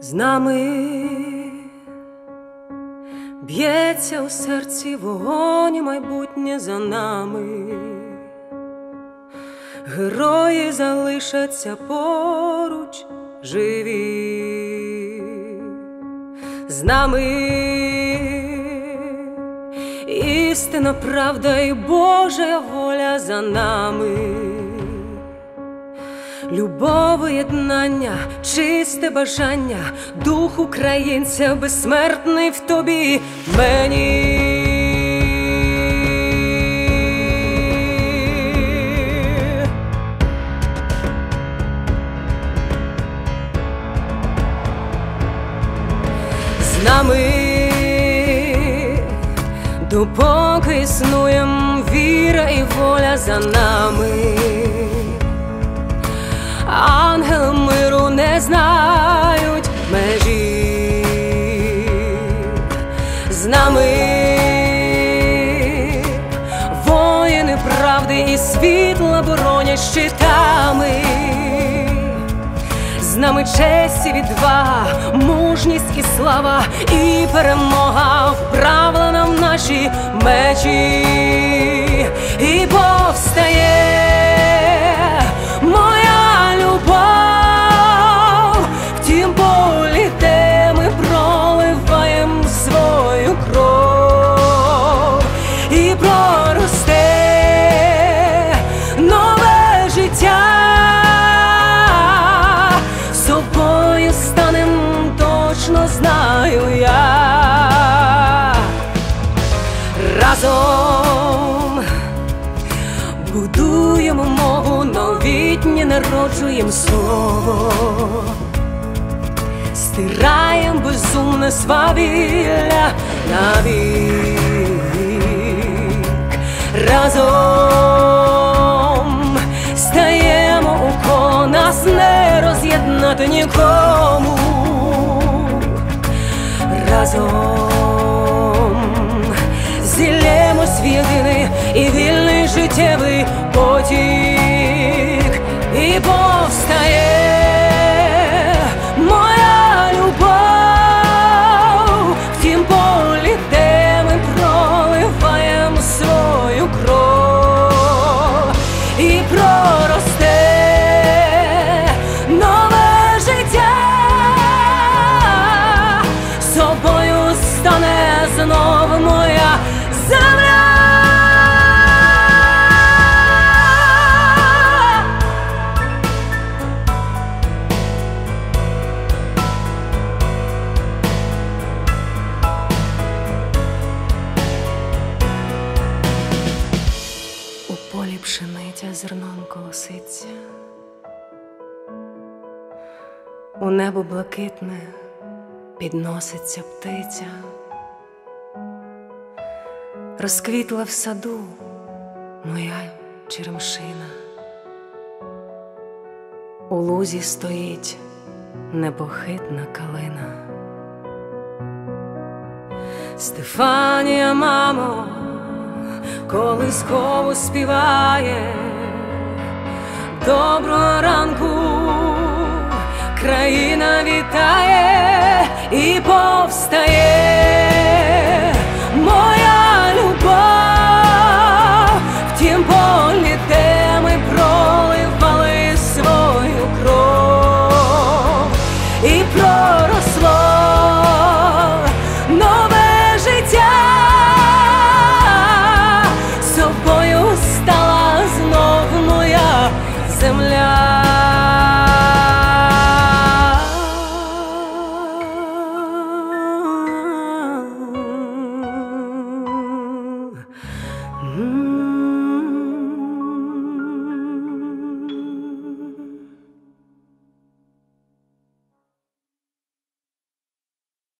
з нами б'ється у серці вогонь, і майбутнє за нами. Герої залишаться поруч живі, з нами істина, правда і Божа воля за нами. Любов, єднання, чисте бажання, дух українця безсмертний в тобі, мені. З нами, допоки існуєм, віра і воля за нами. Ангели миру не знають межі, з нами воїни правди і світла боронять щитами, з нами честь і відвага, мужність і слава, і перемога вправлена в наші мечі, і повстає моя любов в тім полі, де ми проливаєм свою кров, і проросте нове життя, собою станем, точно знаю я. Разом будуємо мову, новітнє народжуєм слово, стираєм безумне свавілля навік. Разом стаємо, у кого нас не роз'єднати нікому. Разом зіллємось в єдиний і вільний життєвий потік, і повстає моя любов в тім полі, де ми проливаєм свою кров, і проросте нове життя, собою стане знов моя земля. У полі пшениця зерном колоситься, у небо блакитне підноситься птиця, розквітла в саду моя черемшина, у лузі стоїть непохитна калина. Стефанія, мамо, колискову співає, доброго ранку країна вітає, і повстає моя любов в тім полі, де ми проливали свою кров, і проросло нове життя, собою стала знов моя земля. Mm-hmm.